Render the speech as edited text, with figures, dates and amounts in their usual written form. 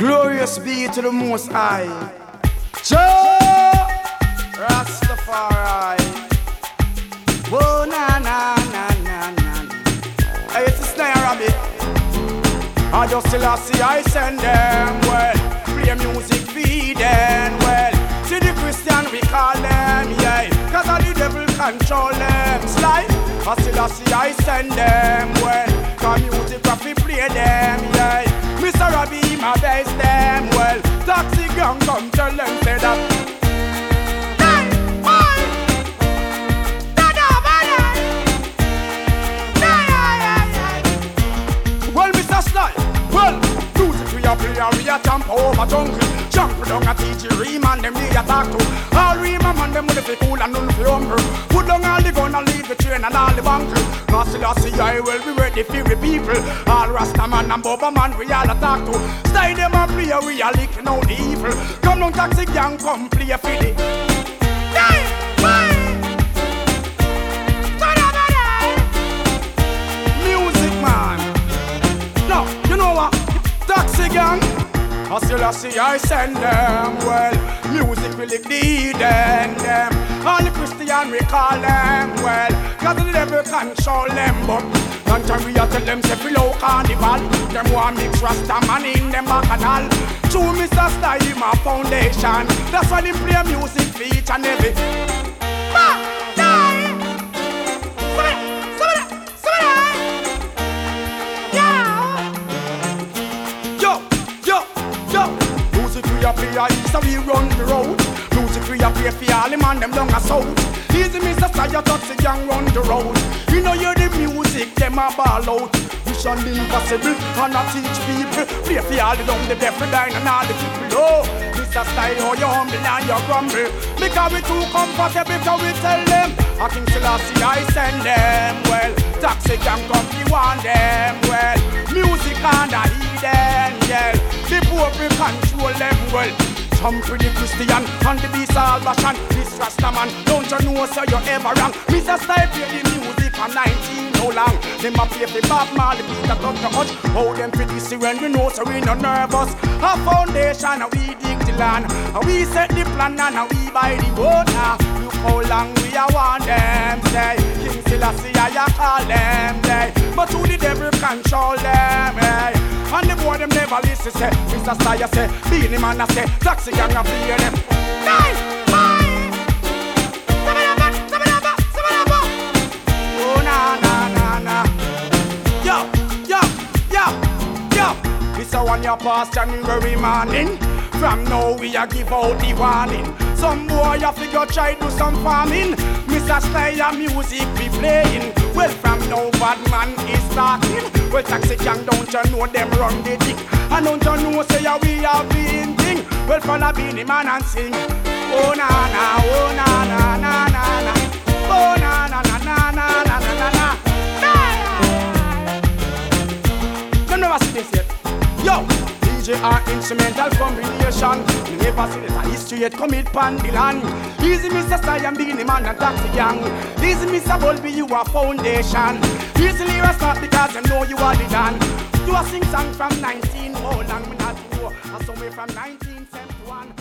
Glorious be to the Most High. Jah Rastafari. Whoa, na na na na na. Hey, it's a snare rabbit. I just still see I send them. Well, play music feed them. Well, see the Christian we call them, yeah. Cause all the devil control them. Slide. I still see I send them. Well, cause music we play them, yeah. Mr. Robbie, my best them. Well, taxi gang come tell them say that. Well, Mr. Sly, well, music we a play and we a jump over jungle. Jump down a teach Reman, them we a talk to. All Reman man, them with the cool and none for humble. Put down all the gun and leave the train and all the bunker. Now still I see I will be ready for the people. All Rasta man and Bubba man we all a talk to. Stay them a play, we a licking out the evil. Come down taxi gang, come play for the. Music man. No, you know what? Taxi gang. I still see I send them. Well, music will lead them. All the Christian we call them. Well, cause the devil control them. But one time we a tell them say below carnival. Them want mix Rasta man in them bacchanal. True Mr. Style my foundation. That's why they play music for each and every. So we run the road. Music we a play for all the man them down a south. Easy Mr. Style Taxi gang run the road. You know you're the music them a ball out. Mission impossible and I teach people. Play for all the down the deaf and dying and all the people. Oh, Mr. Style how you humble and you grumble. Because we too comfortable because we tell them. I think Selassie I send them. Well, Taxi gang come you want them. Well, music and I hear them. Yeah, the poor we control them well. Some pretty Christian and the beast Salvation. This Rasta man, don't you know so you ever wrong. Mr. Style play the music for 19 how long. Them a play for Bob Marley, Peter Tuck the Hutch. How them for this when we know so we no nervous. Our foundation and we dig the land. And we set the plan and we buy the road now. Look how long we a want them say. King Selassie I call them say. But who the devil control them hey. And the boy them never listen say. Mr. Style say, Beanie Man I say, Taxi gang a play them. Nice, bye. Oh na na na na. Yo, yo, yo, yo. This a one year past January morning. From now we a give out the warning. Some boy a figure try do some farming. Mr. Style music be playing. Well from now bad man is talking. Well Taxi gang don't you know them run the thing. And don't you know say we have been thing. Well follow Beanie Man and sing. Oh na na, oh na na na na na. Oh na na na na na na na na. You never see this yet. Yo, DJ and instrumental combination. You never see this a history yet commit pan the land. Easy Mr. Style and Beanie Man and Taxi gang. Easy Mr. Bulby you a foundation. Easily restart because you know you are the dan. You a sing song from 19 oh long we not go. And somewhere from 1971.